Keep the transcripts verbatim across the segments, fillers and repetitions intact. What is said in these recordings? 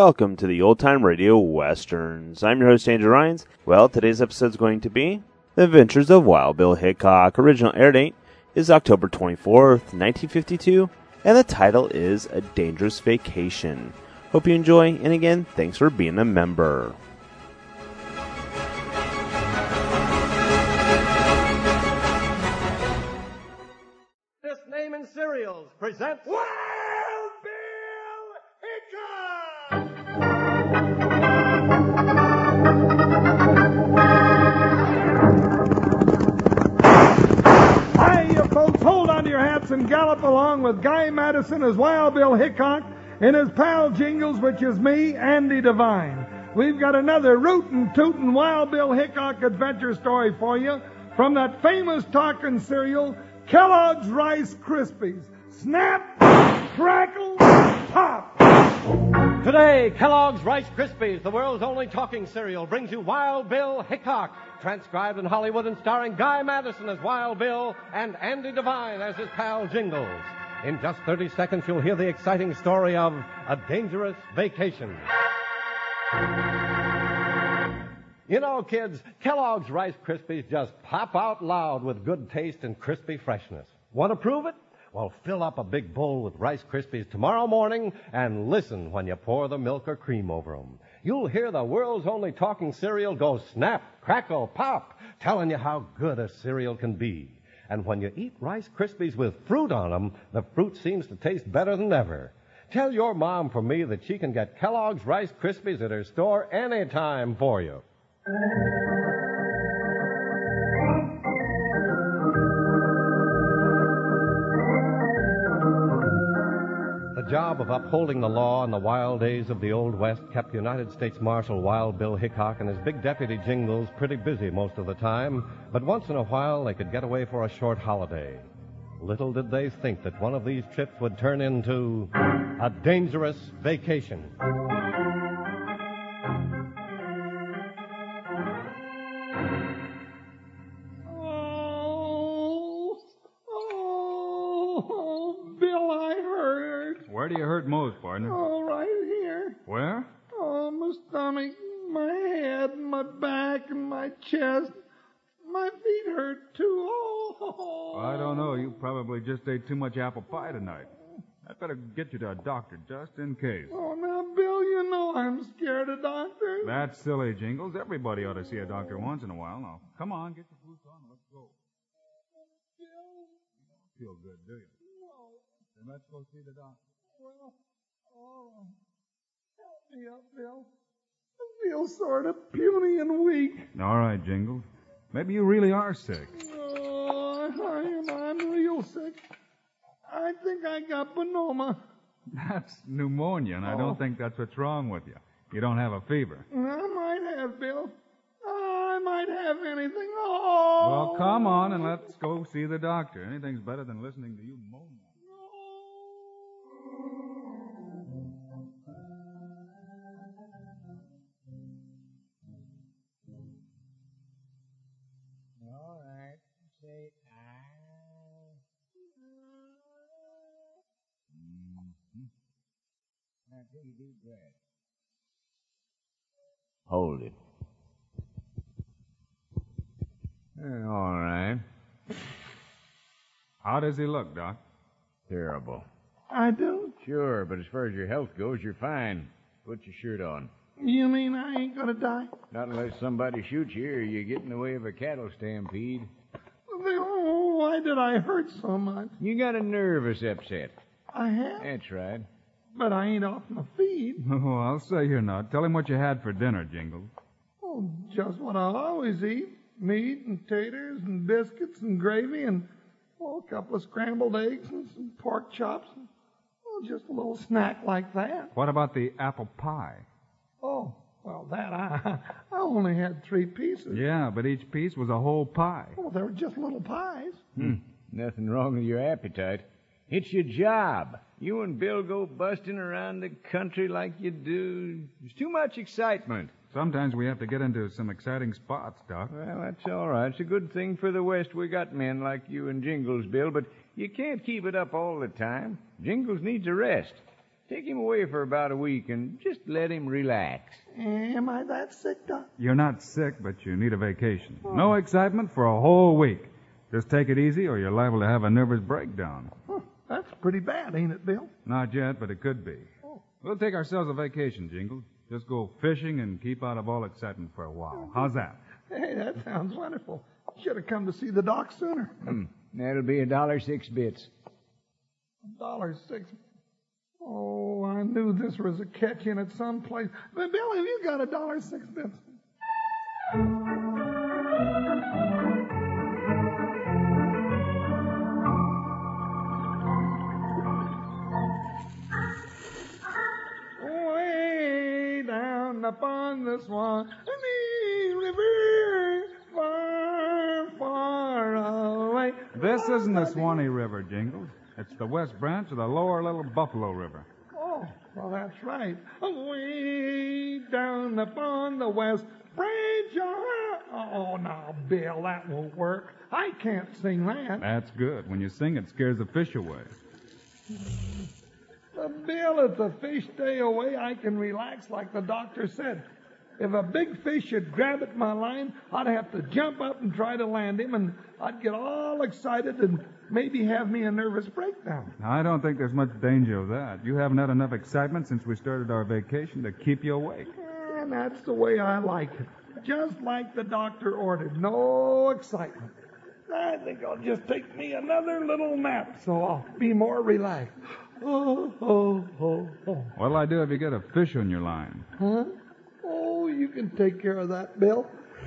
Welcome to the Old Time Radio Westerns. I'm your host, Andrew Rhynes. Well, today's episode is going to be The Adventures of Wild Bill Hickok. Original air date is October twenty-fourth, nineteen fifty-two, and the title is A Dangerous Vacation. Hope you enjoy, and again, thanks for being a member. This Name and Cereals presents Wild Bill Hickok! Hi, you folks, hold on to your hats and gallop along with Guy Madison as Wild Bill Hickok and his pal Jingles, which is me, Andy Devine. We've got another rootin' tootin' Wild Bill Hickok adventure story for you from that famous talking cereal, Kellogg's Rice Krispies. Snap, crackle, pop! Today, Kellogg's Rice Krispies, the world's only talking cereal, brings you Wild Bill Hickok, transcribed in Hollywood and starring Guy Madison as Wild Bill and Andy Devine as his pal Jingles. In just thirty seconds, you'll hear the exciting story of A Dangerous Vacation. You know, kids, Kellogg's Rice Krispies just pop out loud with good taste and crispy freshness. Want to prove it? Well, fill up a big bowl with Rice Krispies tomorrow morning and listen when you pour the milk or cream over them. You'll hear the world's only talking cereal go snap, crackle, pop, telling you how good a cereal can be. And when you eat Rice Krispies with fruit on them, the fruit seems to taste better than ever. Tell your mom for me that she can get Kellogg's Rice Krispies at her store anytime for you. The job of upholding the law in the wild days of the Old West kept United States Marshal Wild Bill Hickok and his big deputy Jingles pretty busy most of the time, but once in a while they could get away for a short holiday. Little did they think that one of these trips would turn into a dangerous vacation. Oh, oh, Bill, I hurt. Where do you hurt most, partner? Oh, right here. Where? Oh, my stomach, my head, my back, and my chest. My feet hurt, too. Oh. I don't know. You probably just ate too much apple pie tonight. I'd better get you to a doctor just in case. Oh, now, Bill, you know I'm scared of doctors. That's silly, Jingles. Everybody ought to see a doctor once in a while. Now, come on, get your boots on and let's go. Bill? You don't feel good, do you? No. Then let's go see the doctor. Well, oh, help me up, Bill. I feel sort of puny and weak. All right, Jingles. Maybe you really are sick. Oh, I am. I'm real sick. I think I got pneumonia. That's pneumonia, and I don't Oh. think that's what's wrong with you. You don't have a fever. I might have, Bill. I might have anything. Oh. Well, come on and let's go see the doctor. Anything's better than listening to you moan. All right. Say I. Mm-hmm. Now take a deep breath. Hold it. Eh, all right. How does he look, Doc? Terrible. I do? Sure, but as far as your health goes, you're fine. Put your shirt on. You mean I ain't gonna die? Not unless somebody shoots you or you get in the way of a cattle stampede. Oh, why did I hurt so much? You got a nervous upset. I have, That's right. but I ain't off my feet. Oh, I'll say you're not. Tell him what you had for dinner, Jingles. Oh, just what I always eat. Meat and taters and biscuits and gravy and oh, a couple of scrambled eggs and some pork chops. And, oh, just a little snack like that. What about the apple pie? Oh, well, that I I only had three pieces. Yeah, but each piece was a whole pie. Oh, they were just little pies. Hmm. Nothing wrong with your appetite. It's your job. You and Bill go busting around the country like you do. There's too much excitement. Sometimes we have to get into some exciting spots, Doc. Well, that's all right. It's a good thing for the West we got men like you and Jingles, Bill, but you can't keep it up all the time. Jingles needs a rest. Take him away for about a week and just let him relax. Am I that sick, Doc? You're not sick, but you need a vacation. No excitement for a whole week. Just take it easy or you're liable to have a nervous breakdown. Huh, that's pretty bad, ain't it, Bill? Not yet, but it could be. Oh. We'll take ourselves a vacation, Jingles. Just go fishing and keep out of all excitement for a while. How's that? Hey, that sounds wonderful. Should have come to see the doc sooner. Hmm. That'll be a dollar six bits. A dollar six. Oh, I knew this was a catch in it someplace. But Bill, have you got a dollar six bits? Way down upon the Swanee River, far, far away. This isn't the Swanee River, Jingles. It's the west branch of the lower Little Buffalo River. Oh, well, that's right. Way down upon the west branch. Oh, now, Bill, that won't work. I can't sing that. That's good. When you sing, it scares the fish away. Uh, Bill, if the fish stay away, I can relax like the doctor said. If a big fish should grab at my line, I'd have to jump up and try to land him, and I'd get all excited and maybe have me a nervous breakdown. I don't think there's much danger of that. You haven't had enough excitement since we started our vacation to keep you awake. And that's the way I like it. Just like the doctor ordered. No excitement. I think I'll just take me another little nap so I'll be more relaxed. Oh, oh, oh, oh. What'll I do if you get a fish on your line? Huh? Oh, you can take care of that, Bill.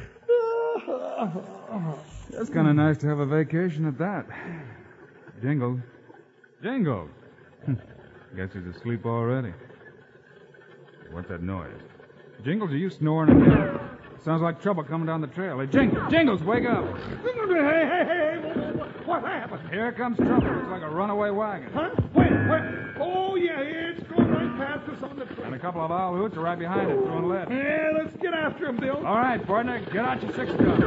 It's kind of nice to have a vacation at that. Jingles. Jingles. Guess he's asleep already. What's that noise? Jingles, are you snoring again? Sounds like trouble coming down the trail. Hey, Jingles, Jingles, wake up. Hey, hey, hey, what happened? Here comes trouble. Looks like a runaway wagon. Huh? Wait, wait. Oh, yeah, it's going right past us on the trail. And a couple of owl hoots are right behind it, throwing lead. Yeah, let's get after him, Bill. All right, partner, get out your six gun.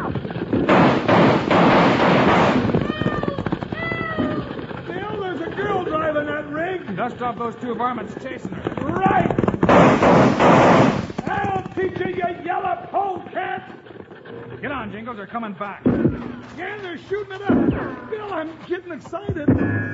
Bill, there's a girl driving that rig. Dust off those two varmints chasing her. Right. I'll teach you, you yellow polecat. Get on, Jingles, they're coming back. Yeah, they're shooting it up. Bill, I'm getting excited.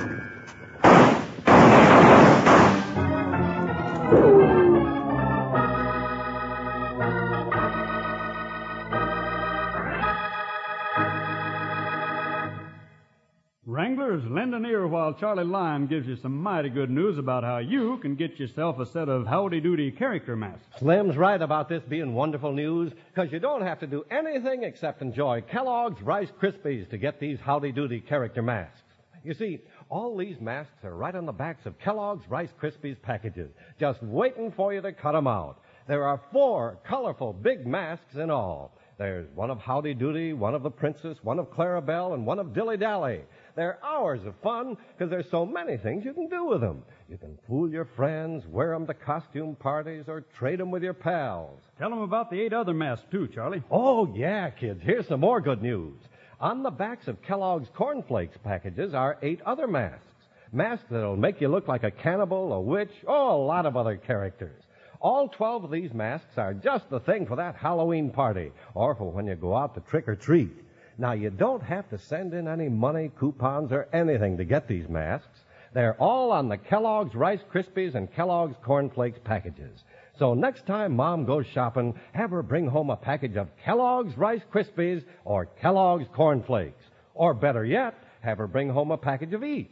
Wranglers, lend an ear while Charlie Lyon gives you some mighty good news about how you can get yourself a set of howdy-doody character masks. Slim's right about this being wonderful news, because you don't have to do anything except enjoy Kellogg's Rice Krispies to get these howdy-doody character masks. You see, all these masks are right on the backs of Kellogg's Rice Krispies packages, just waiting for you to cut them out. There are four colorful big masks in all. There's one of Howdy Doody, one of the Princess, one of Clarabelle, and one of Dilly Dally. They're hours of fun because there's so many things you can do with them. You can fool your friends, wear them to costume parties, or trade them with your pals. Tell them about the eight other masks, too, Charlie. Oh, yeah, kids. Here's some more good news. On the backs of Kellogg's Corn Flakes packages are eight other masks. Masks that'll make you look like a cannibal, a witch, oh, a lot of other characters. All twelve of these masks are just the thing for that Halloween party, or for when you go out to trick or treat. Now, you don't have to send in any money, coupons, or anything to get these masks. They're all on the Kellogg's Rice Krispies and Kellogg's Corn Flakes packages. So next time Mom goes shopping, have her bring home a package of Kellogg's Rice Krispies or Kellogg's Corn Flakes. Or better yet, have her bring home a package of each.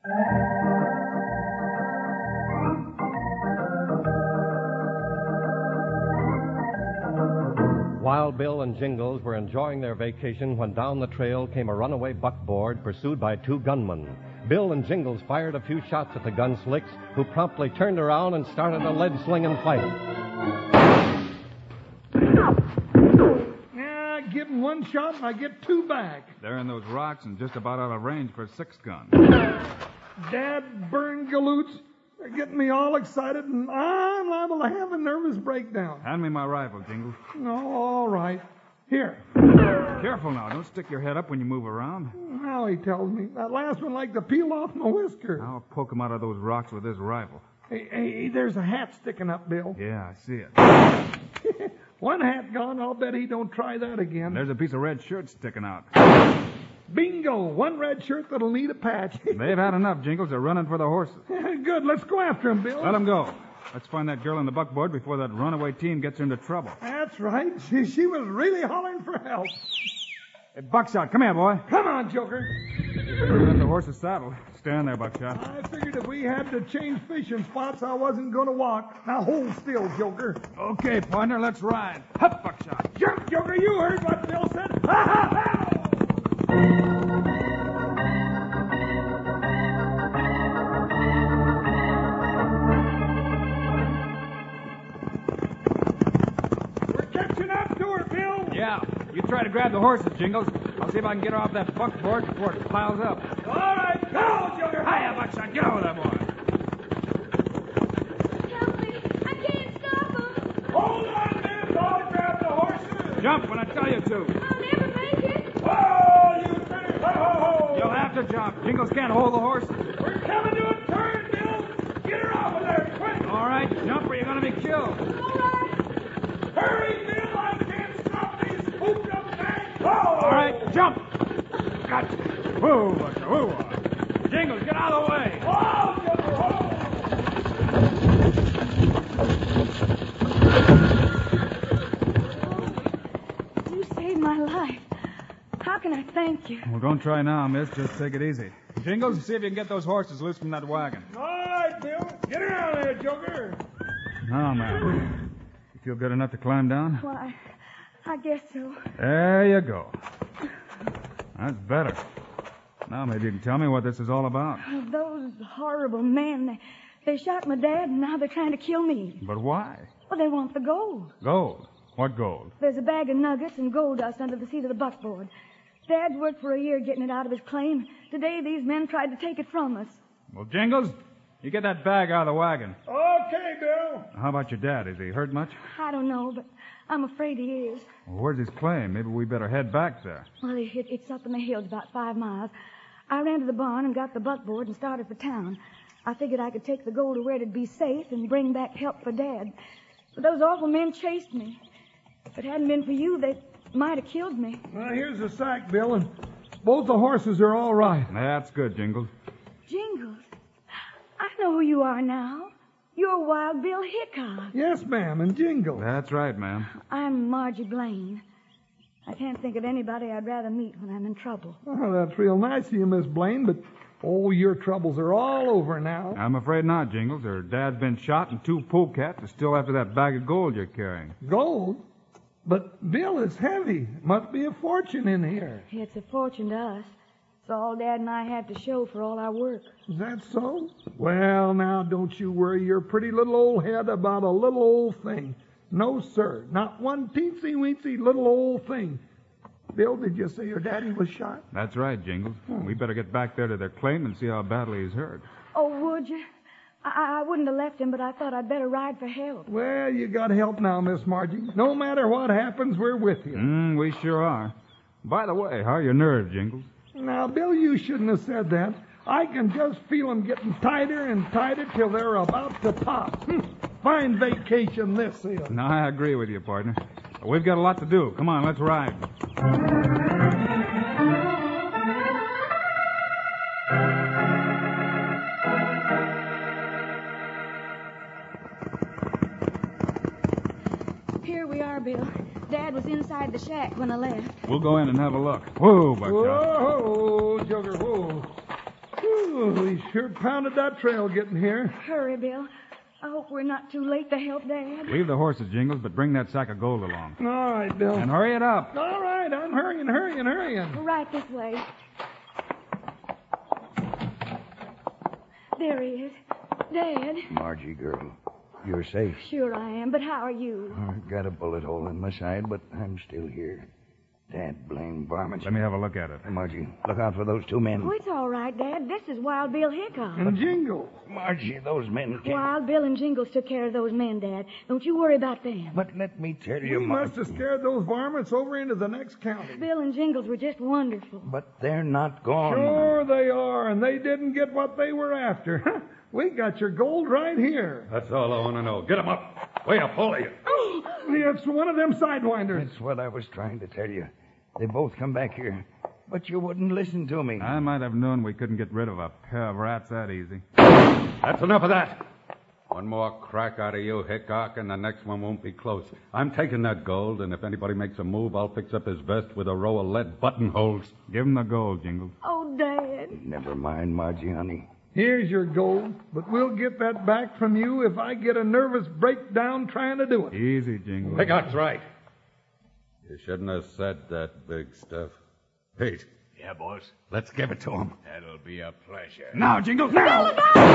Wild Bill and Jingles were enjoying their vacation when down the trail came a runaway buckboard pursued by two gunmen. Bill and Jingles fired a few shots at the gunslicks, who promptly turned around and started a lead-slinging fight. Yeah, I give them one shot and I get two back. They're in those rocks and just about out of range for a six-gun. Dad burn galoots. They're getting me all excited, and I'm liable to have a nervous breakdown. Hand me my rifle, Jingles. No, all right. Here. Careful now. Don't stick your head up when you move around. How he tells me. That last one like to peel off my whisker. I'll poke him out of those rocks with this rifle. Hey, hey, there's a hat sticking up, Bill. Yeah, I see it. One hat gone, I'll bet he don't try that again. There's a piece of red shirt sticking out. Bingo! One red shirt that'll need a patch. They've had enough, Jingles. They're running for the horses. Good, let's go after him, Bill. Let them go. Let's find that girl in the buckboard before that runaway team gets her into trouble. That's right. She, she was really hollering for help. Hey, Buckshot, come here, boy. Come on, Joker. Let the horses saddled. Stand there, Buckshot. I figured if we had to change fishing spots, I wasn't going to walk. Now hold still, Joker. Okay, partner, let's ride. Hup, Buckshot. Jump, Joker. You heard what Bill said. Ha, ha, ha! Yeah, you try to grab the horses, Jingles. I'll see if I can get her off that buckboard before it piles up. All right, go, Joker. Hiya, Buckshot. Get over there, boy. Help me. I can't stop him. Hold on, miss. I'll grab the horses. Jump when I tell you to. I'll never make it. Oh, you say ho, ho, ho. You'll have to jump. Jingles can't hold the horses. We're coming to a turn, Bill. Get her off of there, quick. All right, jump or you're going to be killed. All right. Hurry, Bill. I can't stop these spooked up bags. Oh. All right, jump. Gotcha. Whoa, Buckshot. Whoa. Jingles, get out of the way. Oh, Joker, Oh, you saved my life. How can I thank you? Well, don't try now, miss. Just take it easy. Jingles, see if you can get those horses loose from that wagon. All right, Bill. Get her out of there, Joker. Now, man. You feel good enough to climb down? Why, I guess so. There you go. That's better. Now maybe you can tell me what this is all about. Oh, those horrible men, they, they shot my dad, and now they're trying to kill me. But why? Well, they want the gold. Gold? What gold? There's a bag of nuggets and gold dust under the seat of the buckboard. Dad's worked for a year getting it out of his claim. Today, these men tried to take it from us. Well, Jingles, you get that bag out of the wagon. Okay, Bill. How about your dad? Is he hurt much? I don't know, but I'm afraid he is. Well, where's his claim? Maybe we better head back there. Well, it, it's up in the hills about five miles. I ran to the barn and got the buckboard and started for town. I figured I could take the gold to where it'd be safe and bring back help for Dad. But those awful men chased me. If it hadn't been for you, they might have killed me. Well, here's the sack, Bill, and both the horses are all right. That's good, Jingles. Jingles, I know who you are now. You're Wild Bill Hickok. Yes, ma'am, and Jingle. That's right, ma'am. I'm Margie Blaine. I can't think of anybody I'd rather meet when I'm in trouble. Oh, that's real nice of you, Miss Blaine, but, oh, your troubles are all over now. I'm afraid not, Jingles. Her dad's been shot and two polecats are still after that bag of gold you're carrying. Gold? But Bill is heavy. Must be a fortune in here. It's a fortune to us. It's all Dad and I have to show for all our work. Is that so? Well, now, don't you worry your pretty little old head about a little old thing. No, sir. Not one teensy-weensy little old thing. Bill, did you say your daddy was shot? That's right, Jingles. Hmm. We better get back there to their claim and see how badly he's hurt. Oh, would you? I, I wouldn't have left him, but I thought I'd better ride for help. Well, you got help now, Miss Margie. No matter what happens, we're with you. Mm, we sure are. By the way, how are your nerves, Jingles? Now, Bill, you shouldn't have said that. I can just feel them getting tighter and tighter till they're about to pop. Fine vacation this is. No, I agree with you, partner. We've got a lot to do. Come on, let's ride. Here we are, Bill. Dad was inside the shack when I left. We'll go in and have a look. Whoa, Buckshot. Whoa, Joker, whoa. Whew, he sure pounded that trail getting here. Hurry, Bill. I hope we're not too late to help Dad. Leave the horses, Jingles, but bring that sack of gold along. All right, Bill. And hurry it up. All right, I'm hurrying, hurrying, hurrying. Right this way. There he is. Dad. Margie, girl, you're safe. Sure I am, but how are you? I've got a bullet hole in my side, but I'm still here. Dad, blame varmints. Let me have a look at it. Hey, Margie, look out for those two men. Oh, it's all right, Dad. This is Wild Bill Hickok. And Jingles. Margie, those men can't... Wild Bill and Jingles took care of those men, Dad. Don't you worry about them. But let me tell you, We Margie... must have scared those varmints over into the next county. Bill and Jingles were just wonderful. But they're not gone. Sure they are, and they didn't get what they were after. We got your gold right here. That's all I want to know. Get him up. Way up, all of you. Oh, it's one of them sidewinders. That's what I was trying to tell you. They both come back here, but you wouldn't listen to me. I might have known we couldn't get rid of a pair of rats that easy. That's enough of that. One more crack out of you, Hickok, and the next one won't be close. I'm taking that gold, and if anybody makes a move, I'll fix up his vest with a row of lead buttonholes. Give him the gold, Jingles. Oh, Dad. Never mind, Margie, honey. Here's your gold, but we'll get that back from you if I get a nervous breakdown trying to do it. Easy, Jingles. Hickok's right. You shouldn't have said that big stuff. Pete. Yeah, boss? Let's give it to him. That'll be a pleasure. Now, Jingles, now!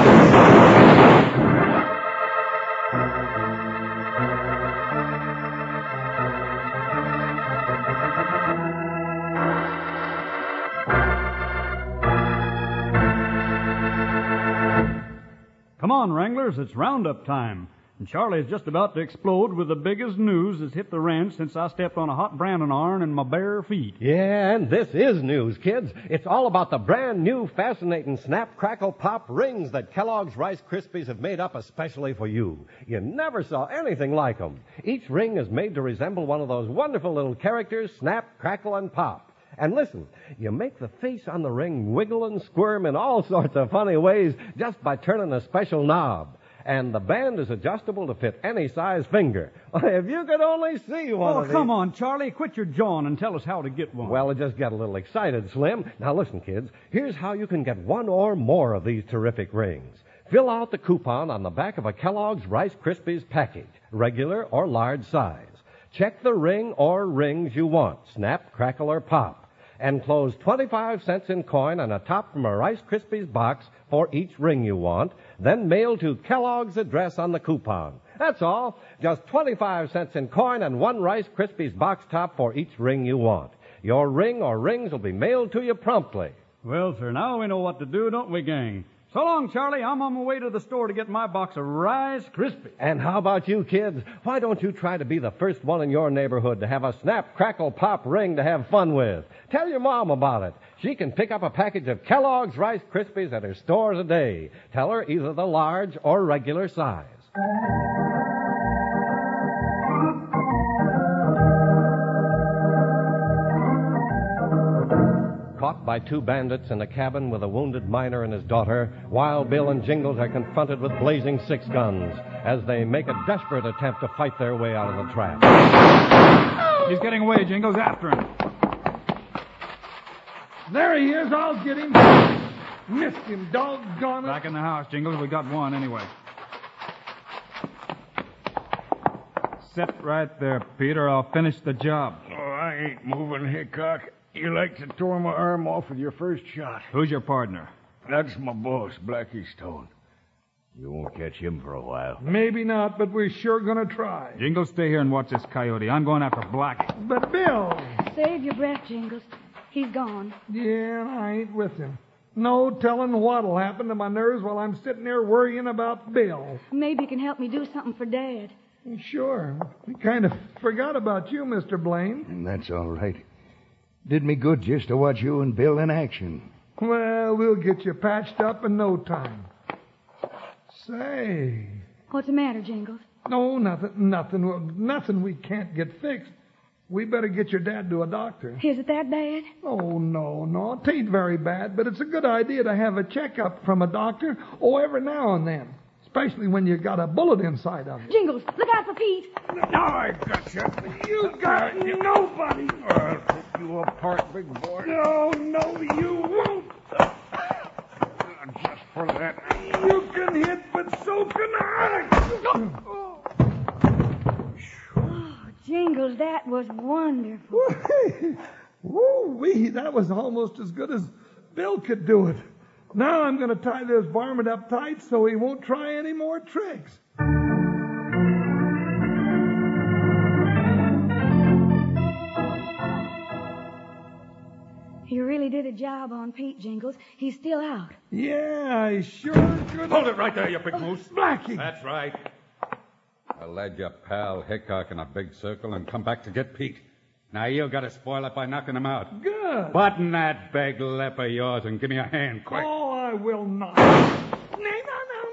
Come on, Wranglers, it's roundup time. And Charlie's just about to explode with the biggest news that's hit the ranch since I stepped on a hot branding iron in my bare feet. Yeah, and this is news, kids. It's all about the brand new, fascinating Snap, Crackle, Pop rings that Kellogg's Rice Krispies have made up especially for you. You never saw anything like them. Each ring is made to resemble one of those wonderful little characters, Snap, Crackle, and Pop. And listen, you make the face on the ring wiggle and squirm in all sorts of funny ways just by turning a special knob. And the band is adjustable to fit any size finger. If you could only see one Oh, of these... come on, Charlie. Quit your jawing and tell us how to get one. Well, I just got a little excited, Slim. Now listen, kids. Here's how you can get one or more of these terrific rings. Fill out the coupon on the back of a Kellogg's Rice Krispies package, regular or large size. Check the ring or rings you want, Snap, Crackle, or Pop. Enclose twenty-five cents in coin on a top from a Rice Krispies box for each ring you want, then mail to Kellogg's address on the coupon. That's all. Just twenty-five cents in coin and one Rice Krispies box top for each ring you want. Your ring or rings will be mailed to you promptly. Well, sir, now we know what to do, don't we, gang? So long, Charlie. I'm on my way to the store to get my box of Rice Krispies. And how about you, kids? Why don't you try to be the first one in your neighborhood to have a Snap, Crackle, Pop ring to have fun with? Tell your mom about it. She can pick up a package of Kellogg's Rice Krispies at her stores a day. Tell her either the large or regular size. Caught by two bandits in a cabin with a wounded miner and his daughter, Wild Bill and Jingles are confronted with blazing six guns as they make a desperate attempt to fight their way out of the trap. He's getting away, Jingles. After him. There he is. I'll get him. Missed him, doggone it. Back in the house, Jingles. We got one anyway. Sit right there, Peter. I'll finish the job. Oh, I ain't moving, Hickok. You like to tore my arm off with your first shot. Who's your partner? That's my boss, Blackie Stone. You won't catch him for a while. Maybe not, but we're sure going to try. Jingles, stay here and watch this coyote. I'm going after Blackie. But Bill... Save your breath, Jingles. He's gone. Yeah, I ain't with him. No telling what'll happen to my nerves while I'm sitting there worrying about Bill. Maybe you can help me do something for Dad. Sure. We kind of forgot about you, Mister Blaine. And that's all right. Did me good just to watch you and Bill in action. Well, we'll get you patched up in no time. Say... What's the matter, Jingles? No, nothing, nothing, well, nothing we can't get fixed. We better get your dad to a doctor. Is it that bad? Oh, no, no. It ain't very bad, but it's a good idea to have a checkup from a doctor, oh, every now and then. Especially when you got a bullet inside of you. Jingles, look out for Pete. No, I got you. You got nobody. I'll pick you apart, big boy. No, no, you won't. Just for that. You can hit, but so can I. Oh, Jingles, that was wonderful. Woo-wee, that was almost as good as Bill could do it. Now I'm going to tie this varmint up tight so he won't try any more tricks. You really did a job on Pete, Jingles. He's still out. Yeah, I sure could. Hold it right there, you big moose. Blackie. That's right. I'll lead your pal Hickok in a big circle and come back to get Pete. Now, you got to spoil it by knocking him out. Good. Button that big lip of yours and give me a hand, quick. Oh, I will not. No, no, no,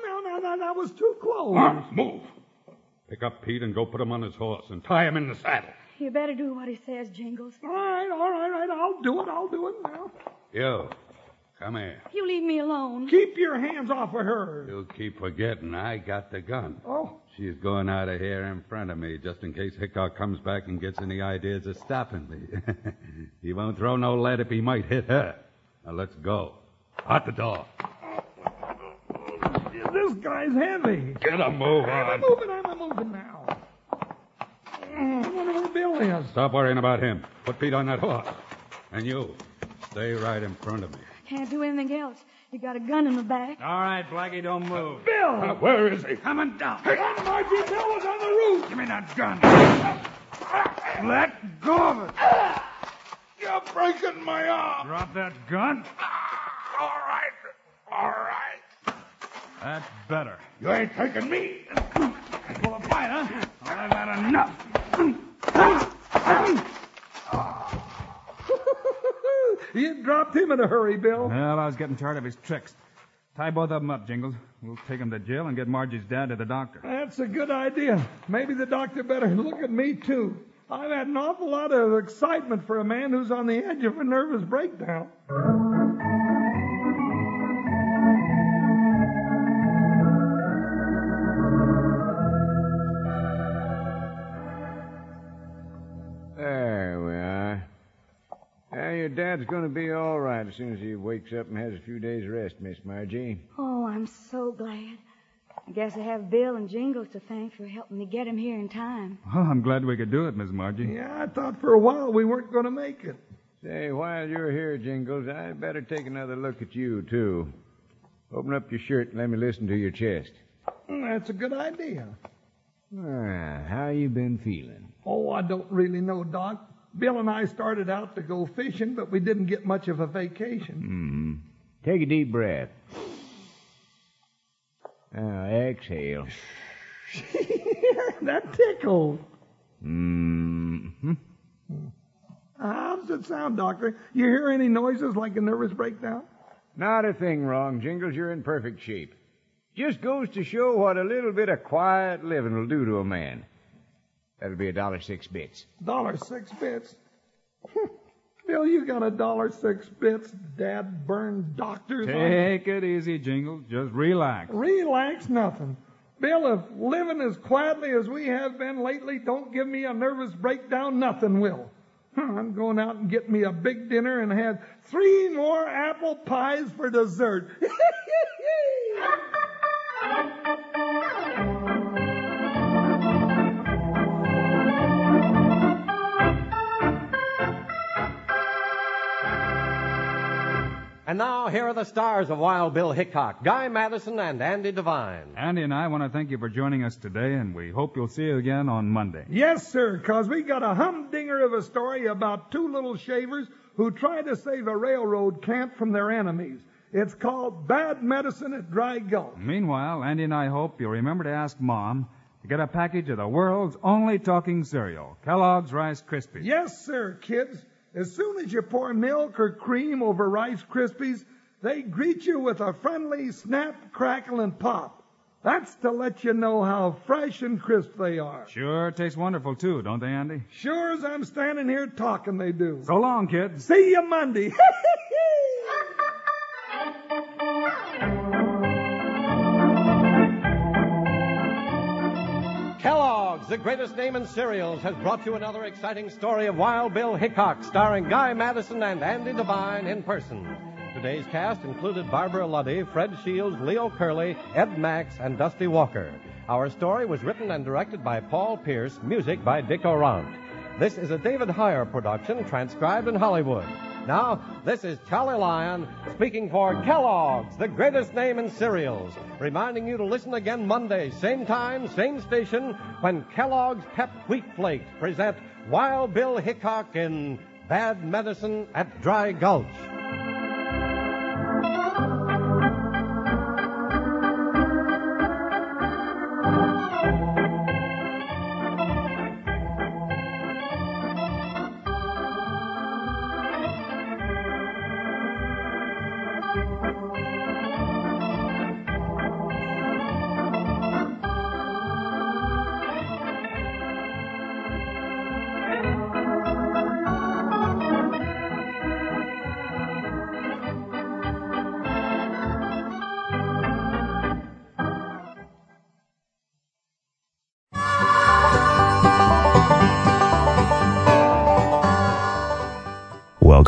I was too close. Come on, move. Pick up Pete and go put him on his horse and tie him in the saddle. You better do what he says, Jingles. All right, all right, all right. I'll do it. I'll do it now. You, come here. You leave me alone. Keep your hands off of her. You keep forgetting I got the gun. Oh. She's going out of here in front of me just in case Hickok comes back and gets any ideas of stopping me. He won't throw no lead if he might hit her. Now let's go. Out the door. This guy's heavy. Get a move on. I'm moving, I'm moving now. I wonder where Bill is. Stop worrying about him. Put Pete on that horse. And you, stay right in front of me. Can't do anything else. You got a gun in the back. All right, Blackie, don't move. Bill! Uh, where is he? Coming down. Hey, Margie, Bill was on the roof. Give me that gun. Let go of it. You're breaking my arm. Drop that gun. All right, all right. That's better. You ain't taking me. Full of fight, huh? Well, I've had enough. You dropped him in a hurry, Bill. Well, I was getting tired of his tricks. Tie both of them up, Jingles. We'll take them to jail and get Margie's dad to the doctor. That's a good idea. Maybe the doctor better look at me, too. I've had an awful lot of excitement for a man who's on the edge of a nervous breakdown. There we are. Now, your dad's going to be all right as soon as he wakes up and has a few days' rest, Miss Margie. Oh, I'm so glad. I guess I have Bill and Jingles to thank for helping me get him here in time. Oh, I'm glad we could do it, Miss Margie. Yeah, I thought for a while we weren't going to make it. Say, while you're here, Jingles, I'd better take another look at you, too. Open up your shirt and let me listen to your chest. That's a good idea. Ah, how you been feeling? Oh, I don't really know, Doc. Bill and I started out to go fishing, but we didn't get much of a vacation. Hmm. Take a deep breath. Now, exhale. That tickled. Mm-hmm. How does it sound, Doctor? You hear any noises like a nervous breakdown? Not a thing wrong, Jingles. You're in perfect shape. Just goes to show what a little bit of quiet living will do to a man. That'll be a dollar six bits. Dollar six bits? Bill, you got a dollar six bits, dad burned doctors. Take it easy, Jingles. Just relax. Relax nothing. Bill, if living as quietly as we have been lately don't give me a nervous breakdown, nothing will. I'm going out and get me a big dinner and have three more apple pies for dessert. And now, here are the stars of Wild Bill Hickok, Guy Madison and Andy Devine. Andy and I want to thank you for joining us today, and we hope you'll see you again on Monday. Yes, sir, because we got a humdinger of a story about two little shavers who tried to save a railroad camp from their enemies. It's called Bad Medicine at Dry Gulch. Meanwhile, Andy and I hope you'll remember to ask Mom to get a package of the world's only talking cereal, Kellogg's Rice Krispies. Yes, sir, kids. As soon as you pour milk or cream over Rice Krispies, they greet you with a friendly snap, crackle, and pop. That's to let you know how fresh and crisp they are. Sure tastes wonderful, too, don't they, Andy? Sure as I'm standing here talking, they do. So long, kids. See you Monday. Kellogg's, the greatest name in cereals, has brought you another exciting story of Wild Bill Hickok, starring Guy Madison and Andy Devine in person. Today's cast included Barbara Luddy, Fred Shields, Leo Curley, Ed Max, and Dusty Walker. Our story was written and directed by Paul Pierce, music by Dick Orant. This is a David Heyer production, transcribed in Hollywood. Now, this is Charlie Lyon speaking for Kellogg's, the greatest name in cereals, reminding you to listen again Monday, same time, same station, when Kellogg's Pep Wheat Flakes present Wild Bill Hickok in Bad Medicine at Dry Gulch.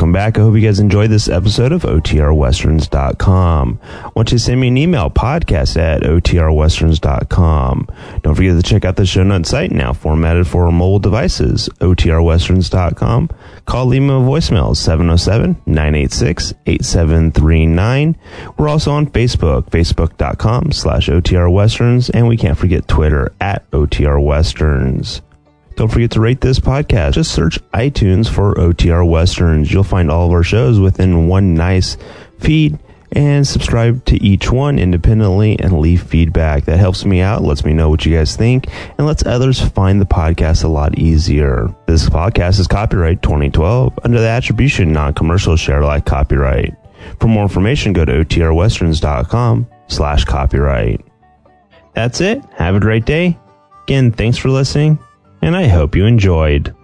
welcome back. I hope you guys enjoyed this episode of O T R westerns dot com. I want you to send me an email, podcast at O T R westerns dot com. Don't forget to check out the show notes site, now formatted for mobile devices, O T R westerns dot com. Call, leave me a voicemail, seven oh seven, nine eight six, eight seven three nine. We're also on Facebook, facebook.com slash OTRwesterns, and we can't forget Twitter at O T R Westerns. Don't forget to rate this podcast. Just search iTunes for O T R Westerns. You'll find all of our shows within one nice feed, and subscribe to each one independently and leave feedback. That helps me out, lets me know what you guys think, and lets others find the podcast a lot easier. This podcast is copyright twenty twelve under the attribution non-commercial share alike copyright. For more information, go to O T R westerns dot com slash copyright. That's it. Have a great day. Again, thanks for listening, and I hope you enjoyed.